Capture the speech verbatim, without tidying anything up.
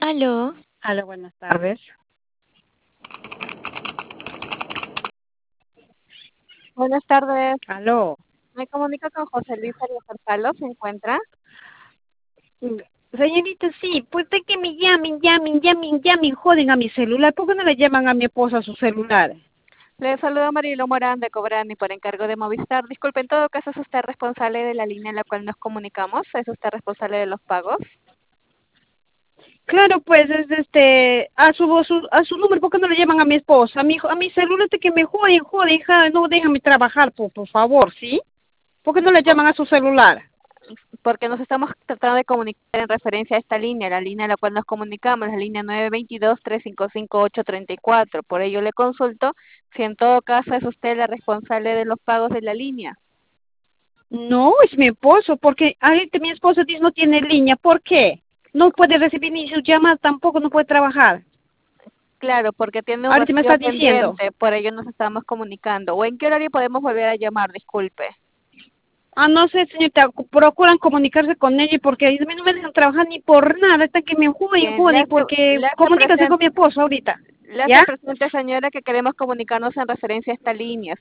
Aló, Hola, buenas tardes. Buenas tardes. Aló. Me comunico con José Luis Arias Arpalo. ¿Se encuentra? Mm, Señorita, sí, pues de que me llamen, llamen, llamen, llamen, joden a mi celular. ¿Por qué no le llaman a mi esposa a su celular? Le saludo Marilo Morán de Cobrani por encargo de Movistar. Disculpe, en todo caso, ¿es usted responsable de la línea en la cual nos comunicamos? ¿Es usted responsable de los pagos? Claro, pues es este, a su, a su, a su número, ¿por qué no le llaman a mi esposa? A mi, hijo- a mi celular de que me joden, joden, hija, no déjame trabajar, por, por favor, ¿sí? ¿Por qué no le llaman a su celular? Porque nos estamos tratando de comunicar en referencia a esta línea, la línea en la cual nos comunicamos, la línea nueve dos dos, tres cinco cinco, ocho tres cuatro. Por ello le consulto si en todo caso es usted la responsable de los pagos de la línea. No, es mi esposo, porque ahorita mi esposo dice no tiene línea, ¿por qué? No puede recibir ni sus llamadas, tampoco no puede trabajar. Claro, porque tiene un Ahorita me recibo está diciendo. pendiente, por ello nos estamos comunicando. ¿O en qué horario podemos volver a llamar? Disculpe. Ah, no sé, señorita, procuran comunicarse con ella porque a mí no me dejan trabajar ni por nada, hasta que me joden, Bien, le joden, hace, porque le hace comunícase con presente, mi esposo ahorita, le hace ¿ya? presente, señora, que queremos comunicarnos en referencia a esta línea.